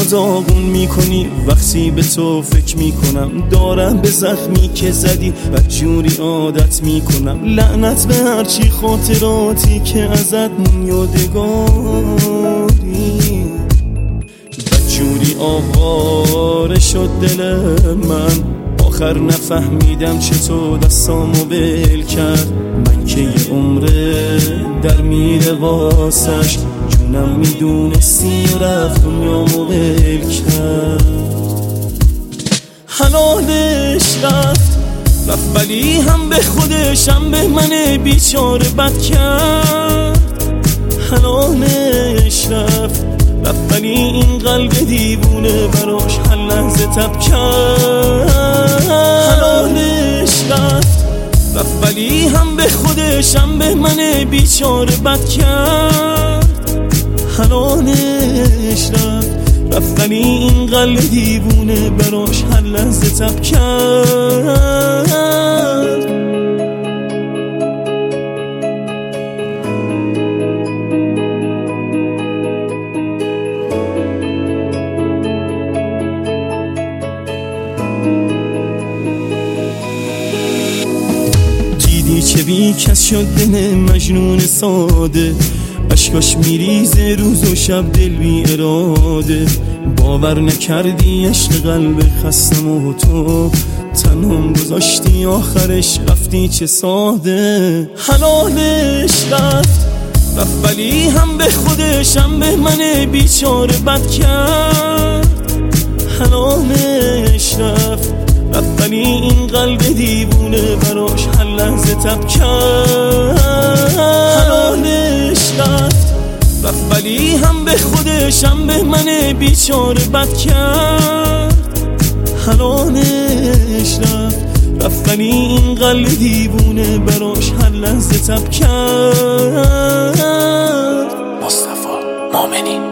داغون میکنی وقتی به تو فکر میکنم. دارم به زخمی که زدی بدجوری عادت میکنم. لعنت به هرچی خاطراتی که ازت مون یادگاری. بدجوری آواره شد دل من، آخر نفهمیدم چطور دستامو ول کرد. من که یه عمره در میره واسش، جونم میدونستی و رفت دنیامو ول کرد. حلالش رفت ولی هم به خودش هم به من بیچاره بد کرد. حلالش رفت ولی این قلب دیوونه براش هر لحظه تب کرد. حلالش رفت ولی هم به خودش هم به من بیچاره بد کرد. حلالش رفت ولی این قلب دیوونه براش هر لحظه تب کرد. چه بی کس شد دل مجنون ساده، اشکاش میریزه روز و شب دل بی اراده. باور نکردی عشق قلب خستم و تو تنهم گذاشتی آخرش رفتی چه ساده. حلالش رفت ولی هم به خودش هم به من بیچاره بد کرد. حلالش رفت ولی این قلب دیوونه براش هر لحظه تب کرد. حلالش رفت ولی هم به خودش هم به من بیچاره بد کرد. حلالش رفت ولی این قلب دیوونه براش هر لحظه تب کرد. مصطفی مؤمنی.